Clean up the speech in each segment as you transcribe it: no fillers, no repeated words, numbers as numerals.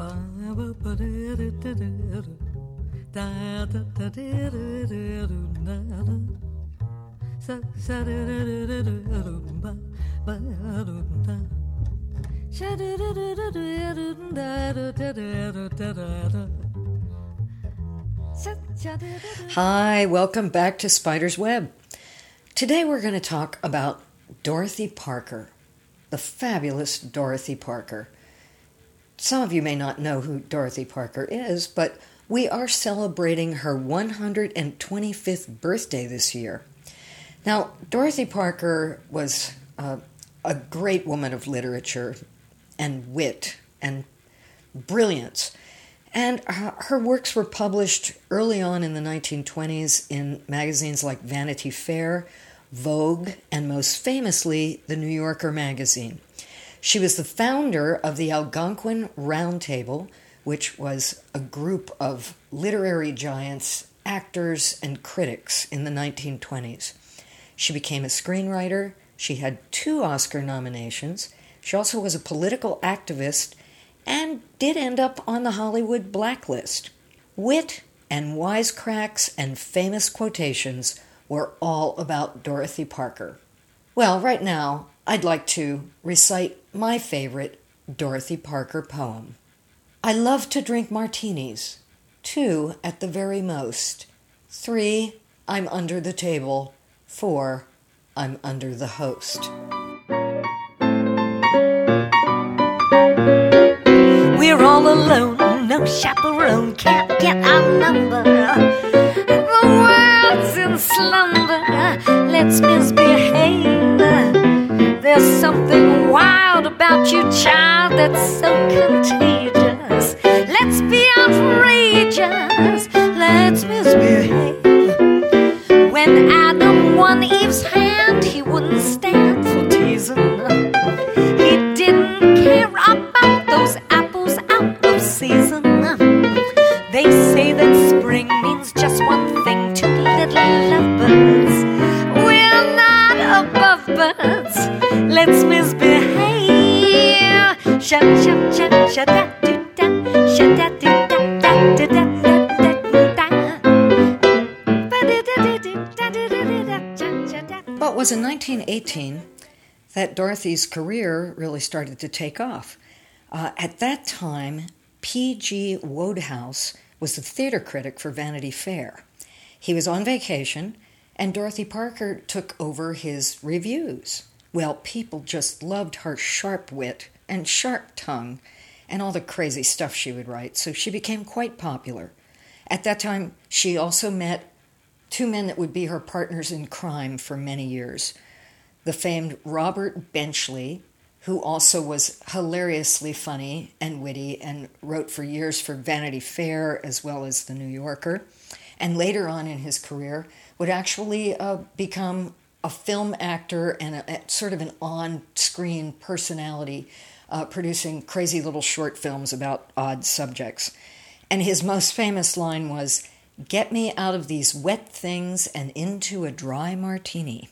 Hi, welcome back to Spider's Web. Today we're going to talk about Dorothy Parker, the fabulous Dorothy Parker. Some of you may not know who Dorothy Parker is, but we are celebrating her 125th birthday this year. Now, Dorothy Parker was a great woman of literature and wit and brilliance. And her works were published early on in the 1920s in magazines like Vanity Fair, Vogue, and most famously, the New Yorker magazine. She was the founder of the Algonquin Round Table, which was a group of literary giants, actors, and critics in the 1920s. She became a screenwriter. She had 2 Oscar nominations. She also was a political activist and did end up on the Hollywood blacklist. Wit and wisecracks and famous quotations were all about Dorothy Parker. Well, right now, I'd like to recite my favorite Dorothy Parker poem. I love to drink martinis, 2 at the very most. 3, I'm under the table. 4, I'm under the host. We're all alone, no chaperone, can't get our number. The world's in slumber, let's misbehave. There's something wild about you, child, that's so contagious. Let's be outrageous, let's misbehave. When Adam won Eve's hand, he wouldn't stand for teasing. He didn't care about those apples out of season. They say that spring means just one thing to little lovebirds. We're not above birds, let's misbehave. Shut, shut, shut, shut, da, do, da, shut, da, do, da, da, da, da, da, But it was in 1918 that Dorothy's career really started to take off. At that time, P.G. Wodehouse was the theater critic for Vanity Fair. He was on vacation, and Dorothy Parker took over his reviews. Well, people just loved her sharp wit and sharp tongue and all the crazy stuff she would write, so she became quite popular. At that time, she also met 2 men that would be her partners in crime for many years. The famed Robert Benchley, who also was hilariously funny and witty and wrote for years for Vanity Fair as well as the New Yorker, and later on in his career would actually become a film actor and a sort of an on-screen personality, producing crazy little short films about odd subjects. And his most famous line was, "Get me out of these wet things and into a dry martini."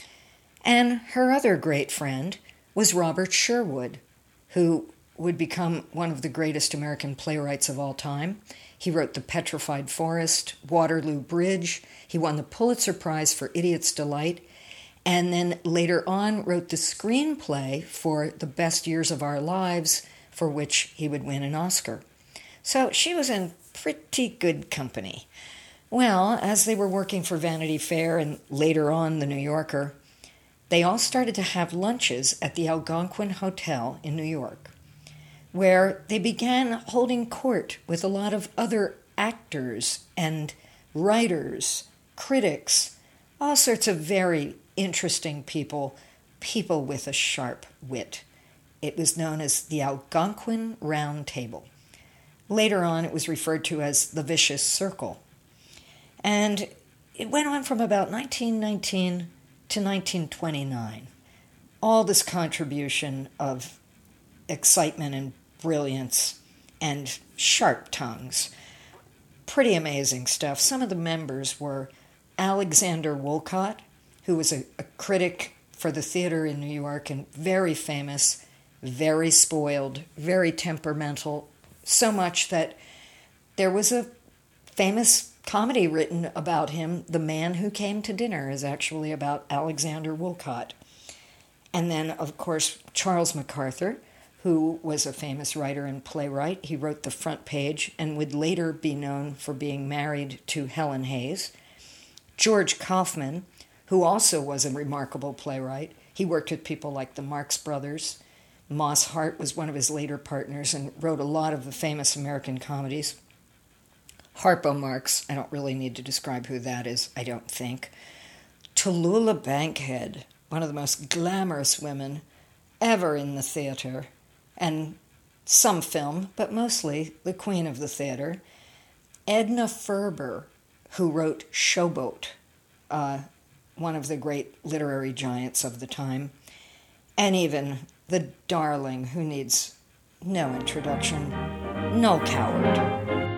And her other great friend was Robert Sherwood, who would become one of the greatest American playwrights of all time. He wrote The Petrified Forest, Waterloo Bridge. He won the Pulitzer Prize for Idiot's Delight, and then later on wrote the screenplay for The Best Years of Our Lives, for which he would win an Oscar. So she was in pretty good company. Well, as they were working for Vanity Fair and later on the New Yorker, they all started to have lunches at the Algonquin Hotel in New York, where they began holding court with a lot of other actors and writers, critics, all sorts of very interesting people with a sharp wit. It was known as the Algonquin Round Table. Later on, it was referred to as the Vicious Circle. And it went on from about 1919 to 1929. All this contribution of excitement and brilliance and sharp tongues. Pretty amazing stuff. Some of the members were Alexander Woollcott, who was a critic for the theater in New York and very famous, very spoiled, very temperamental, So much that there was a famous comedy written about him. The Man Who Came to Dinner is actually about Alexander Woollcott. And then, of course, Charles MacArthur, who was a famous writer and playwright. He wrote The Front Page and would later be known for being married to Helen Hayes. George Kaufman, who also was a remarkable playwright. He worked with people like the Marx Brothers. Moss Hart was one of his later partners and wrote a lot of the famous American comedies. Harpo Marx, I don't really need to describe who that is, I don't think. Tallulah Bankhead, one of the most glamorous women ever in the theater, and some film, but mostly the queen of the theater. Edna Ferber, who wrote Showboat, one of the great literary giants of the time, and even the darling who needs no introduction, Noel Coward.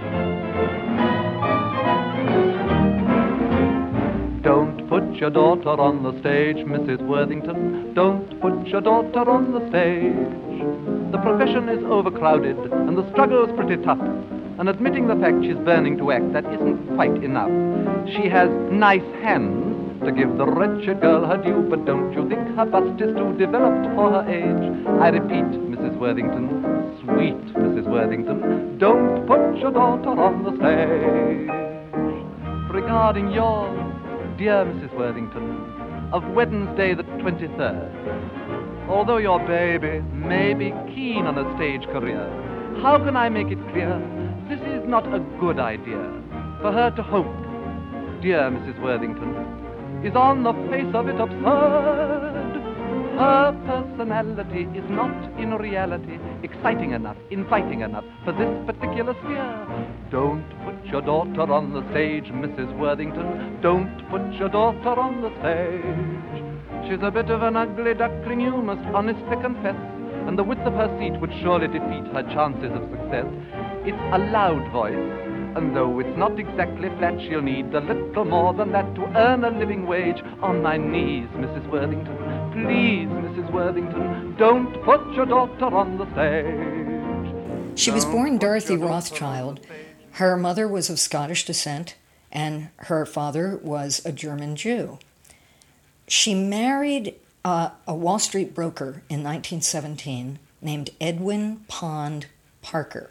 Don't put your daughter on the stage, Mrs. Worthington. Don't put your daughter on the stage. The profession is overcrowded and the struggle's pretty tough. And admitting the fact she's burning to act, that isn't quite enough. She has nice hands to give the wretched girl her due, but don't you think her bust is too developed for her age? I repeat, Mrs. Worthington, sweet Mrs. Worthington, don't put your daughter on the stage. Regarding your dear Mrs. Worthington, of Wednesday the 23rd, although your baby may be keen on a stage career, how can I make it clear this is not a good idea for her to hope, dear Mrs. Worthington, is on the face of it absurd. Her personality is not in reality exciting enough, inviting enough for this particular sphere. Don't put your daughter on the stage, Mrs. Worthington. Don't put your daughter on the stage. She's a bit of an ugly duckling, you must honestly confess, and the width of her seat would surely defeat her chances of success. It's a loud voice, and though it's not exactly flat, she'll need a little more than that to earn a living wage. On my knees, Mrs. Worthington, please, Mrs. Worthington, don't put your daughter on the stage. She was born Dorothy Rothschild. Her mother was of Scottish descent, and her father was a German Jew. She married a Wall Street broker in 1917 named Edwin Pond Parker.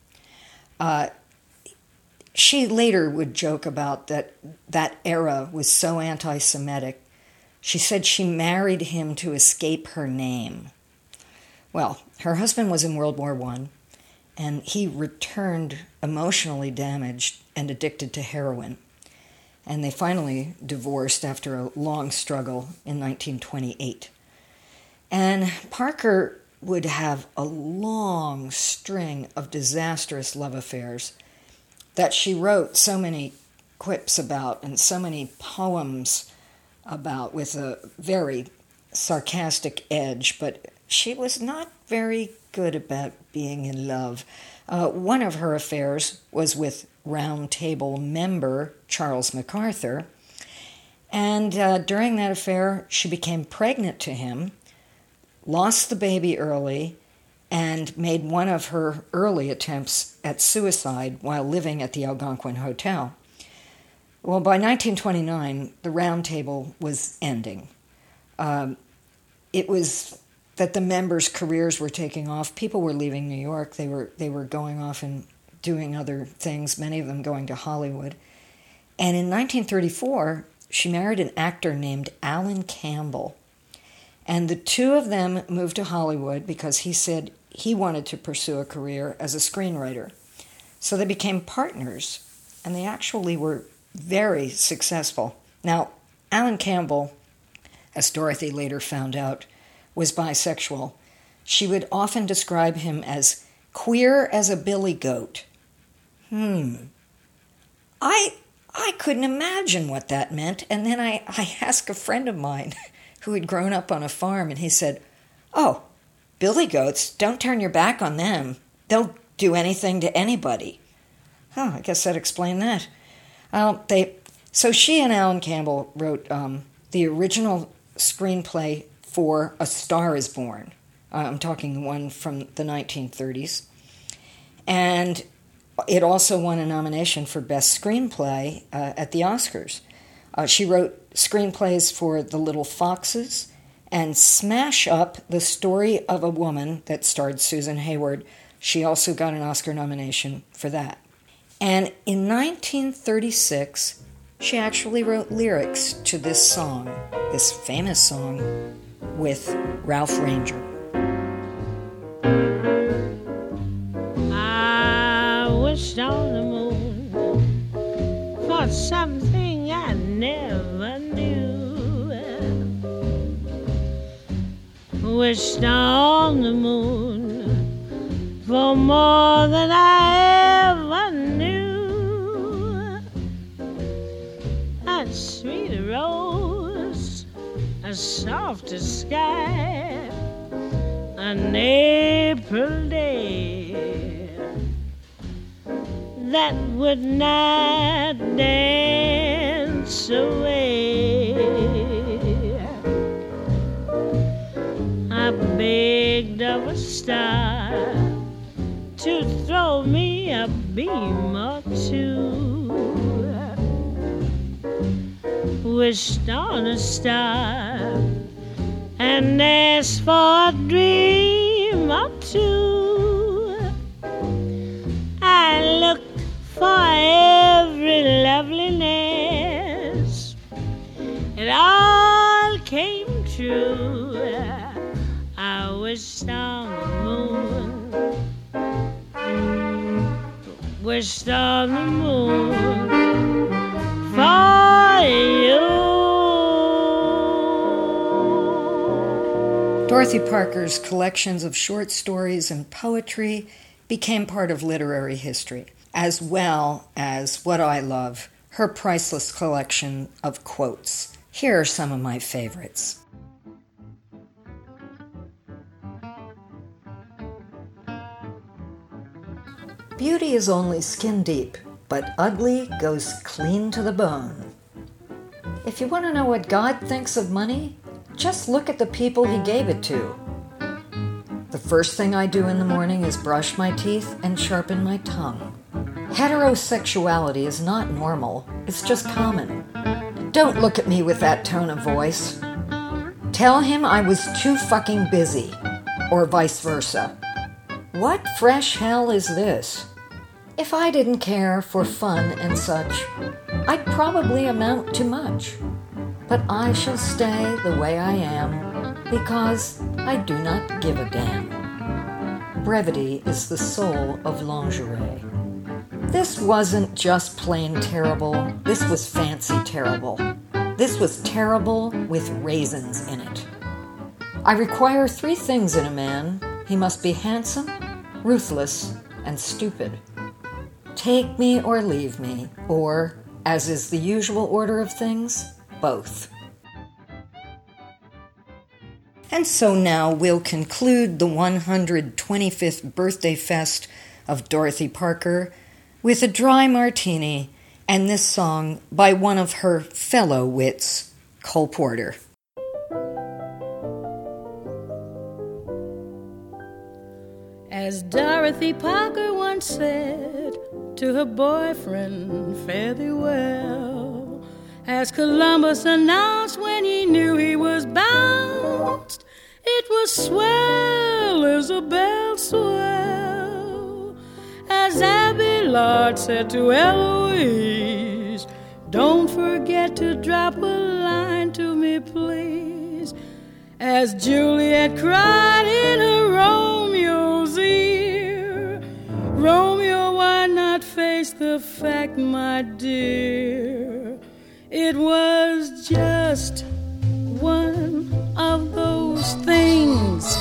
She later would joke about that era was so anti-Semitic. She said she married him to escape her name. Well, her husband was in World War I, and he returned emotionally damaged and addicted to heroin. And they finally divorced after a long struggle in 1928. And Parker would have a long string of disastrous love affairs that she wrote so many quips about and so many poems about with a very sarcastic edge, but she was not very good about being in love. One of her affairs was with Round Table member Charles MacArthur, and during that affair she became pregnant to him, lost the baby early, and made one of her early attempts at suicide while living at the Algonquin Hotel. Well, by 1929, the Round Table was ending. It was that the members' careers were taking off. People were leaving New York. They were going off and doing other things, many of them going to Hollywood. And in 1934, she married an actor named Alan Campbell. And the two of them moved to Hollywood because he said he wanted to pursue a career as a screenwriter. So they became partners, and they actually were very successful. Now, Alan Campbell, as Dorothy later found out, was bisexual. She would often describe him as queer as a billy goat. I couldn't imagine what that meant, and then I asked a friend of mine who had grown up on a farm, and he said, "Oh, billy goats, don't turn your back on them. They'll do anything to anybody." Oh, I guess that explained that. So she and Alan Campbell wrote the original screenplay for A Star is Born. I'm talking the one from the 1930s. And it also won a nomination for Best Screenplay at the Oscars. She wrote screenplays for The Little Foxes and Smash Up, the story of a woman that starred Susan Hayward. She also got an Oscar nomination for that. And in 1936, she actually wrote lyrics to this song, this famous song, with Ralph Ranger. I wished on the moon for something I never knew. Wished on the moon for more than I ever knew. A sweet rose, a softer sky, an April day that would not dance away. I begged of a star to throw me a beam or two. Wished on a star and asked for a dream or two. I looked for every loveliness. It all came true. I wished on the moon, wished on the moon for you. Dorothy Parker's collections of short stories and poetry became part of literary history, as well as what I love, her priceless collection of quotes. Here are some of my favorites. Beauty is only skin deep, but ugly goes clean to the bone. If you want to know what God thinks of money, just look at the people he gave it to. The first thing I do in the morning is brush my teeth and sharpen my tongue. Heterosexuality is not normal, it's just common. Don't look at me with that tone of voice. Tell him I was too fucking busy, or vice versa. What fresh hell is this? If I didn't care for fun and such, I'd probably amount to much. But I shall stay the way I am, because I do not give a damn. Brevity is the soul of lingerie. This wasn't just plain terrible, this was fancy terrible. This was terrible with raisins in it. I require 3 things in a man. He must be handsome, ruthless, and stupid. Take me or leave me, or, as is the usual order of things, both. And so now we'll conclude the 125th birthday fest of Dorothy Parker with a dry martini and this song by one of her fellow wits, Cole Porter. As Dorothy Parker once said to her boyfriend, fare thee well. As Columbus announced when he knew he was bounced, it was swell, Isabel, swell. As Abelard said to Eloise, don't forget to drop a line to me, please. As Juliet cried in her Romeo's ear, Romeo, why not face the fact, my dear? It was just one of those things,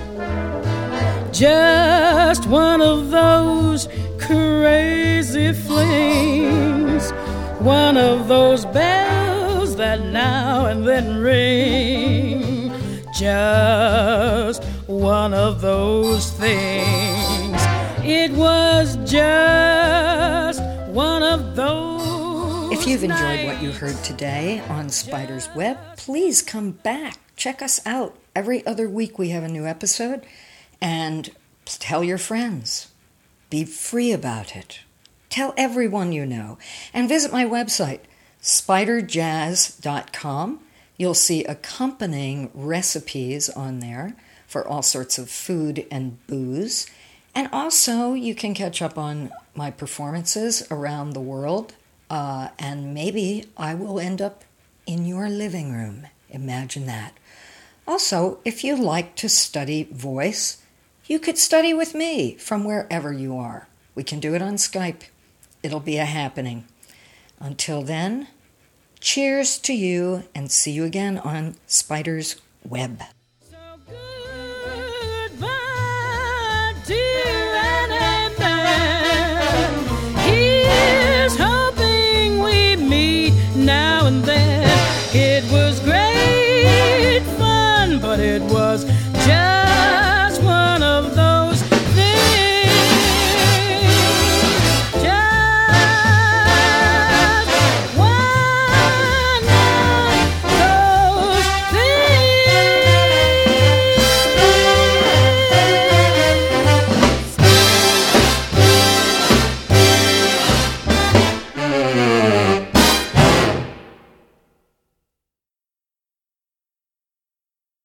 just one of those crazy flings, one of those bells that now and then ring, just one of those things. It was just one of those. If you've enjoyed what you heard today on Spider's Web, please come back. Check us out. Every other week we have a new episode. And tell your friends. Be free about it. Tell everyone you know. And visit my website, spiderjazz.com. You'll see accompanying recipes on there for all sorts of food and booze. And also, you can catch up on my performances around the world. And maybe I will end up in your living room. Imagine that. Also, if you like to study voice, you could study with me from wherever you are. We can do it on Skype. It'll be a happening. Until then, cheers to you and see you again on Spider's Web.